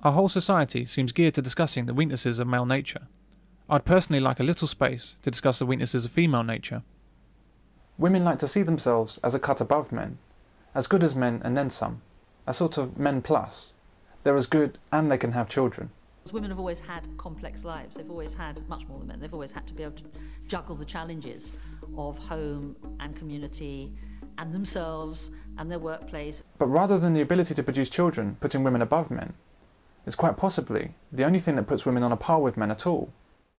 Our whole society seems geared to discussing the weaknesses of male nature. I'd personally like a little space to discuss the weaknesses of female nature. Women like to see themselves as a cut above men, as good as men and then some, a sort of men plus. They're as good and they can have children. Women have always had complex lives. They've always had, much more than men, they've always had to be able to juggle the challenges of home and community and themselves and their workplace. But rather than the ability to produce children putting women above men, it's quite possibly the only thing that puts women on a par with men at all.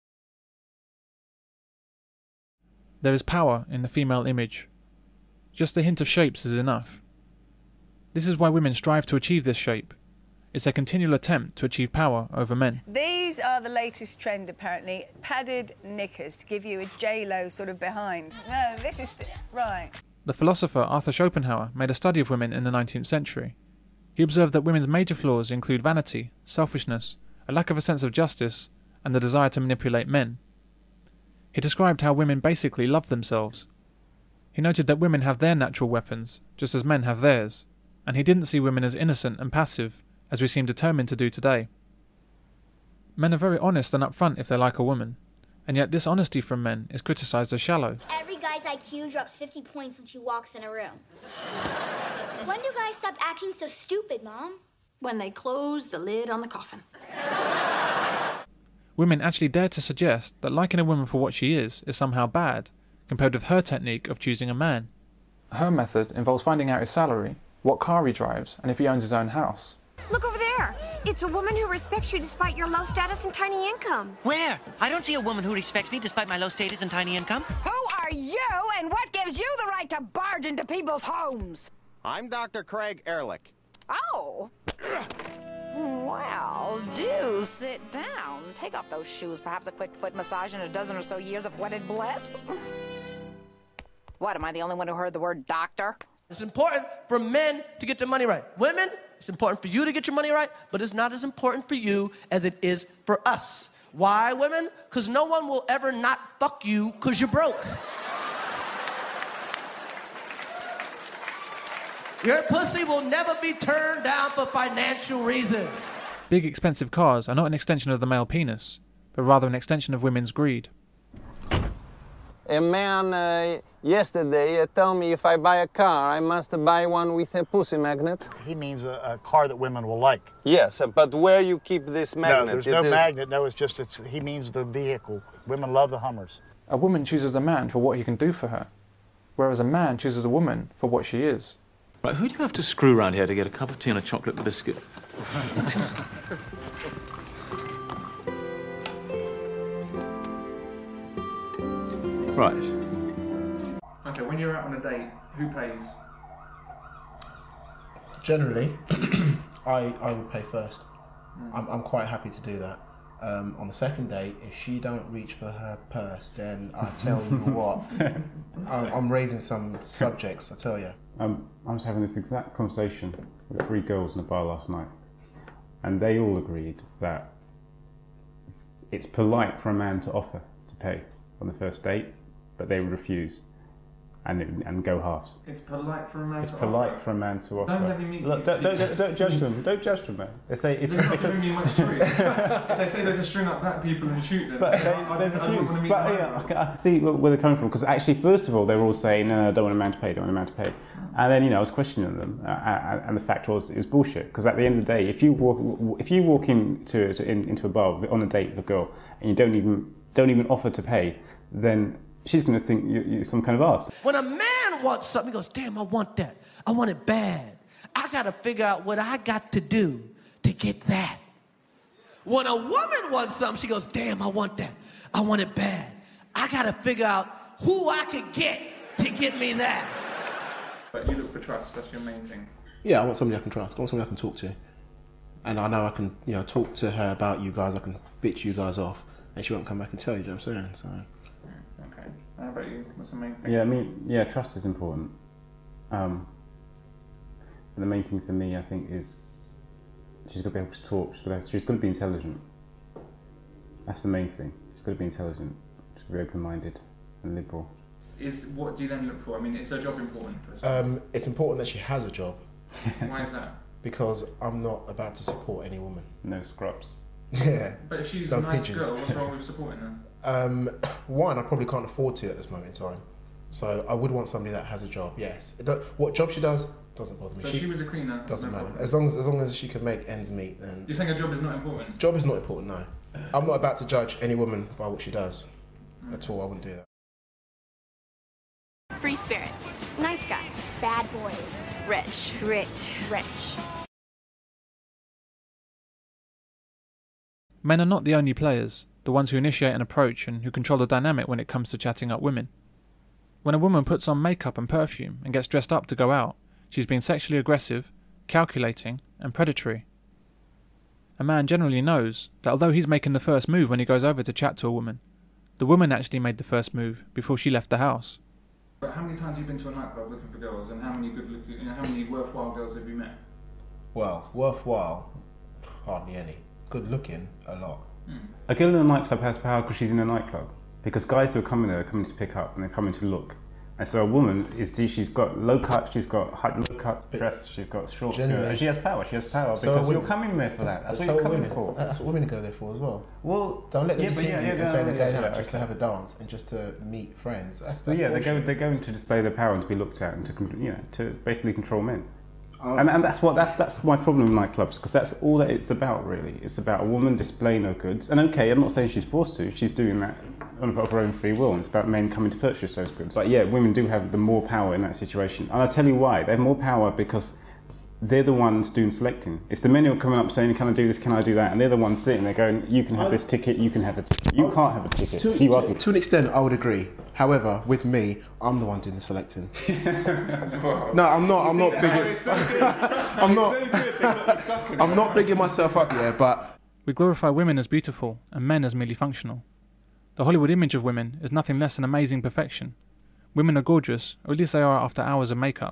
There is power in the female image. Just a hint of shapes is enough. This is why women strive to achieve this shape. It's a continual attempt to achieve power over men. These are the latest trend, apparently. Padded knickers to give you a J-Lo sort of behind. No, this is... right. The philosopher Arthur Schopenhauer made a study of women in the 19th century. He observed that women's major flaws include vanity, selfishness, a lack of a sense of justice, and the desire to manipulate men. He described how women basically love themselves. He noted that women have their natural weapons, just as men have theirs, and he didn't see women as innocent and passive, as we seem determined to do today. Men are very honest and upfront if they like a woman, and yet this honesty from men is criticised as shallow. Every guy's IQ drops 50 points when she walks in a room. When do guys stop acting so stupid, Mom? When they close the lid on the coffin. Women actually dare to suggest that liking a woman for what she is somehow bad, compared with her technique of choosing a man. Her method involves finding out his salary, what car he drives, and if he owns his own house. Look over there. It's a woman who respects you despite your low status and tiny income. Where? I don't see a woman who respects me despite my low status and tiny income. Who are you, and what gives you the right to barge into people's homes? I'm Dr. Craig Ehrlich. Oh. Well, do sit down. Take off those shoes. Perhaps a quick foot massage and a dozen or so years of wedded bliss. What, am I the only one who heard the word doctor? It's important for men to get their money right. Women, it's important for you to get your money right, but it's not as important for you as it is for us. Why, women? Because no one will ever not fuck you because you're broke. Your pussy will never be turned down for financial reasons. Big expensive cars are not an extension of the male penis, but rather an extension of women's greed. A man yesterday told me if I buy a car, I must buy one with a pussy magnet. He means a car that women will like. Yes, but where you keep this magnet? No, there's no magnet. No, he means the vehicle. Women love the Hummers. A woman chooses a man for what he can do for her, whereas a man chooses a woman for what she is. Right, who do you have to screw around here to get a cup of tea and a chocolate biscuit? Right. Okay, when you're out on a date, who pays? Generally, I would pay first. I'm quite happy to do that. On the second date, if she don't reach for her purse, then I tell you what, I'm raising some subjects, I tell you. I was having this exact conversation with 3 girls in a bar last night, and they all agreed that it's polite for a man to offer to pay on the first date, but they would refuse and go halves. It's polite for a man It's to polite offer. for a man to offer. Don't let me meet Look, don't judge them. Don't judge them, man. They say it's There's because not really much truth. If they say there's a string up black people and shoot them, but there's a few. But yeah, I can see where they're coming from, because actually, first of all, they were all saying, no, I don't want a man to pay, don't want a man to pay. And then, I was questioning them, and the fact was, it was bullshit. Because at the end of the day, if you walk into a bar on a date with a girl and you don't even offer to pay, then she's going to think you're some kind of arse. When a man wants something, he goes, damn, I want that. I want it bad. I got to figure out what I got to do to get that. When a woman wants something, she goes, damn, I want that. I want it bad. I got to figure out who I could get to get me that. But you look for trust, that's your main thing. Yeah, I want somebody I can trust. I want somebody I can talk to. And I know I can, talk to her about you guys. I can bitch you guys off, and she won't come back and tell you, do you know what I'm saying? So. Okay. How about you? What's the main thing? Yeah, trust is important. But the main thing for me, I think, is she's got to be able to talk. She's got to be intelligent. That's the main thing. She's got to be intelligent. She's got to be open-minded and liberal. What do you then look for? I mean, is her job important? It's important that she has a job. Why is that? because I'm not about to support any woman. No scrubs. Yeah. But if she's no a nice pigeons. girl, what's wrong with supporting her? One, I probably can't afford to at this moment in time. So I would want somebody that has a job, yes. What job she does doesn't bother me. So she was a cleaner? Doesn't no matter. problem. As long as she can make ends meet, then... You're saying a job is not important? Job is not important, no. I'm not about to judge any woman by what she does. At all, I wouldn't do that. Free spirits. Nice guys. Bad boys. Rich. Rich. Rich. Men are not the only players, the ones who initiate an approach and who control the dynamic when it comes to chatting up women. When a woman puts on makeup and perfume and gets dressed up to go out, she's being sexually aggressive, calculating, and predatory. A man generally knows that although he's making the first move when he goes over to chat to a woman, the woman actually made the first move before she left the house. But how many times have you been to a nightclub looking for girls, and how many how many worthwhile girls have you met? Well, worthwhile, hardly any. Good looking, a lot. A girl in a nightclub has power because she's in a nightclub. Because guys who are coming there are coming to pick up and they're coming to look. And so a woman, she's got low cut, she's got low cut dress, she's got short skirt, and she has power. She has power because you're coming there for that. That's what you're coming for. That's what women go there for as well. Well, don't let them deceive you and say they're going out just to have a dance and just to meet friends. That's yeah, bullshit. they're going to display their power and to be looked at and to basically control men. And that's my problem with nightclubs, because that's all that it's about, really. It's about a woman displaying her goods. And okay, I'm not saying she's forced to. She's doing that of her own free will. And it's about men coming to purchase those goods. But yeah, women do have the more power in that situation. And I'll tell you why. They have more power because they're the ones doing selecting. It's the men who are coming up saying, can I do this, can I do that? And they're the ones sitting there going, you can have this ticket, you can have a ticket. You can't have a ticket. To an extent, I would agree. However, with me, I'm the one doing the selecting. No, I'm not I'm not bigging myself up, yeah, but... We glorify women as beautiful and men as merely functional. The Hollywood image of women is nothing less than amazing perfection. Women are gorgeous, or at least they are after hours of makeup.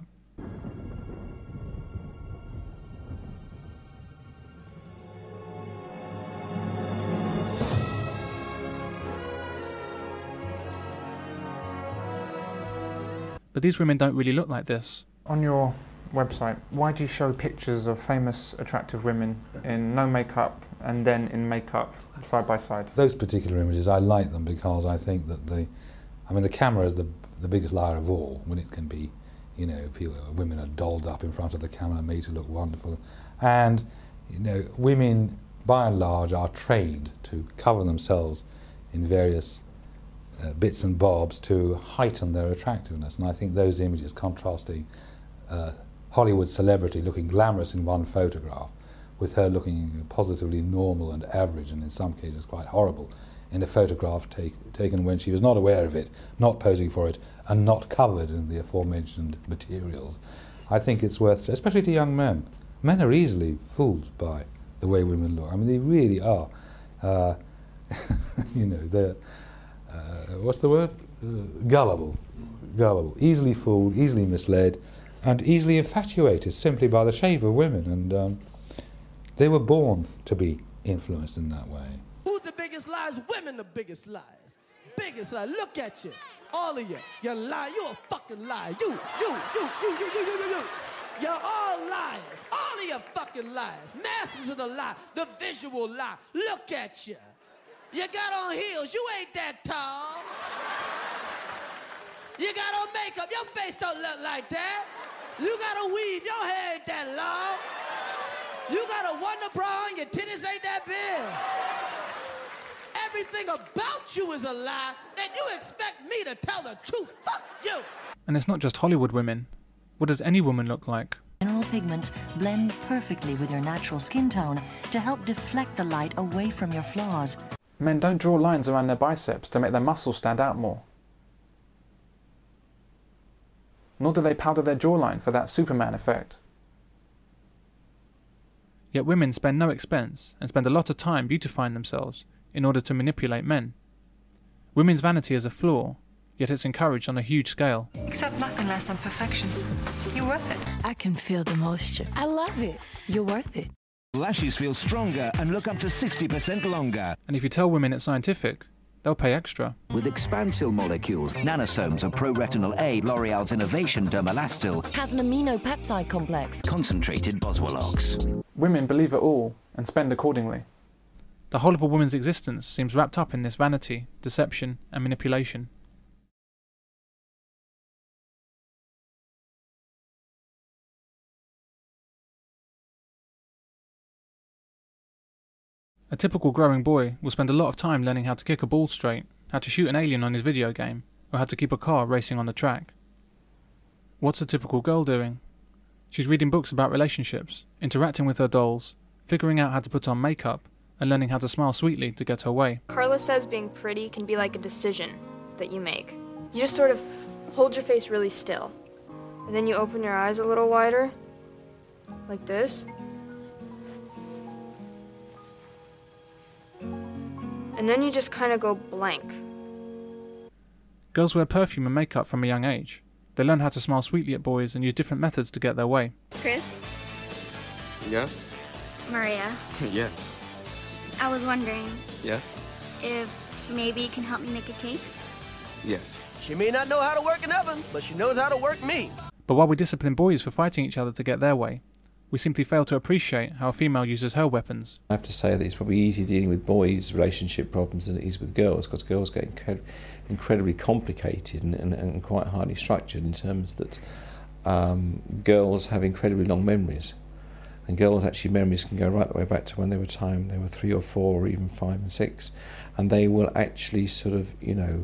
But these women don't really look like this. On your website, why do you show pictures of famous, attractive women in no makeup and then in makeup side by side? Those particular images, I like them because I think that the camera is the biggest liar of all, when it can be, women are dolled up in front of the camera, made to look wonderful. And, women, by and large, are trained to cover themselves in various bits and bobs to heighten their attractiveness, and I think those images contrasting Hollywood celebrity looking glamorous in one photograph with her looking positively normal and average, and in some cases quite horrible, in a photograph taken when she was not aware of it, not posing for it, and not covered in the aforementioned materials. I think it's worth, especially to young men. Men are easily fooled by the way women look. I mean, they really are. They're what's the word? Gullible. Easily fooled, easily misled, and easily infatuated simply by the shape of women. And they were born to be influenced in that way. Who's the biggest liars? Women the biggest liars. Biggest liars. Look at you. All of you. You're lying. You're a fucking liar. You. You're all liars. All of you fucking liars. Masters of the lie. The visual lie. Look at you. You got on heels, you ain't that tall. You got on makeup, your face don't look like that. You got a weave, your hair ain't that long. You got a Wonder Bra and your titties ain't that big. Everything about you is a lie, and you expect me to tell the truth. Fuck you. And it's not just Hollywood women. What does any woman look like? Mineral pigments blend perfectly with your natural skin tone to help deflect the light away from your flaws. Men don't draw lines around their biceps to make their muscles stand out more. Nor do they powder their jawline for that Superman effect. Yet women spend no expense and spend a lot of time beautifying themselves in order to manipulate men. Women's vanity is a flaw, yet it's encouraged on a huge scale. Accept nothing less than perfection. You're worth it. I can feel the moisture. I love it. You're worth it. Lashes feel stronger and look up to 60% longer. And if you tell women it's scientific, they'll pay extra. With Expansil molecules, nanosomes of Pro-Retinol A, L'Oreal's innovation Dermalastil, Has an amino peptide complex. concentrated Boswellox. Women believe it all and spend accordingly. The whole of a woman's existence seems wrapped up in this vanity, deception and manipulation. A typical growing boy will spend a lot of time learning how to kick a ball straight, how to shoot an alien on his video game, or how to keep a car racing on the track. What's a typical girl doing? She's reading books about relationships, interacting with her dolls, figuring out how to put on makeup, and learning how to smile sweetly to get her way. Carla says being pretty can be like a decision that you make. You just sort of hold your face really still, and then you open your eyes a little wider, like this. And then you just kind of go blank. Girls wear perfume and makeup from a young age. They learn how to smile sweetly at boys and use different methods to get their way. Chris? Yes? Maria? Yes. I was wondering Yes? if maybe you can help me make a cake? Yes. She may not know how to work an oven, but she knows how to work me. But while we discipline boys for fighting each other to get their way, we simply fail to appreciate how a female uses her weapons. I have to say that it's probably easier dealing with boys' relationship problems than it is with girls, because girls get incredibly complicated and quite highly structured in terms that girls have incredibly long memories. And girls' actually memories can go right the way back to when they were 3 or 4 or even 5 and 6. And they will actually sort of,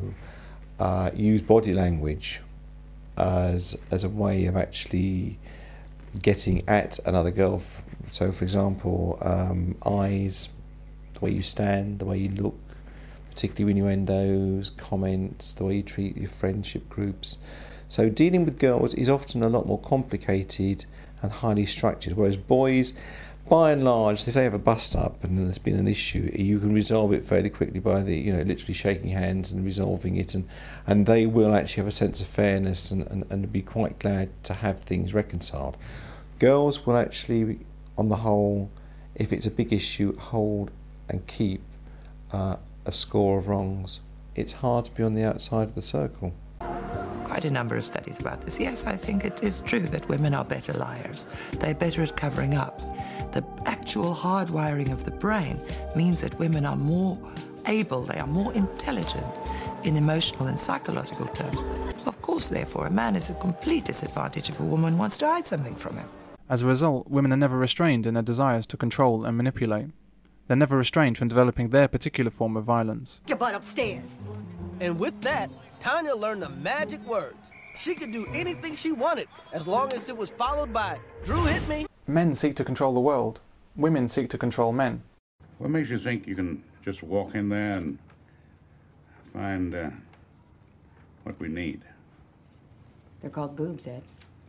use body language as a way of actually getting at another girl. So, for example, eyes, the way you stand, the way you look, particularly innuendos, comments, the way you treat your friendship groups. So dealing with girls is often a lot more complicated and highly structured, whereas boys, by and large, if they have a bust up and there's been an issue, you can resolve it fairly quickly by literally shaking hands and resolving it, and they will actually have a sense of fairness and be quite glad to have things reconciled. Girls will actually, on the whole, if it's a big issue, hold and keep a score of wrongs. It's hard to be on the outside of the circle. Quite a number of studies about this. Yes, I think it is true that women are better liars. They're better at covering up. The actual hardwiring of the brain means that women are more able, they are more intelligent in emotional and psychological terms. Of course, therefore, a man is at complete disadvantage if a woman wants to hide something from him. As a result, women are never restrained in their desires to control and manipulate. They're never restrained from developing their particular form of violence. Your butt upstairs. And with that, Tanya learned the magic words. She could do anything she wanted, as long as it was followed by, "Drew hit me." Men seek to control the world. Women seek to control men. What makes you think you can just walk in there and find what we need? They're called boobs, Ed.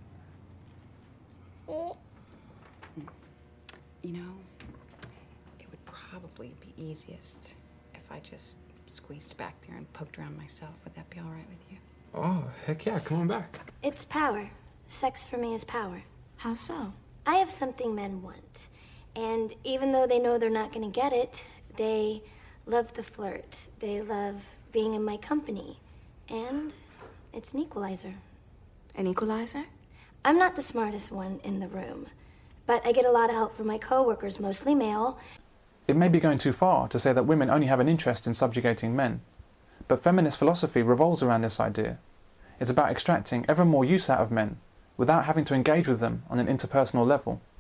You know, it would probably be easiest if I just squeezed back there and poked around myself. Would that be all right with you? Oh, heck yeah, come on back. It's power. Sex for me is power. How so? I have something men want. And even though they know they're not going to get it, they love the flirt. They love being in my company. And it's an equalizer. An equalizer? I'm not the smartest one in the room, but I get a lot of help from my coworkers, mostly male. It may be going too far to say that women only have an interest in subjugating men, but feminist philosophy revolves around this idea. It's about extracting ever more use out of men without having to engage with them on an interpersonal level.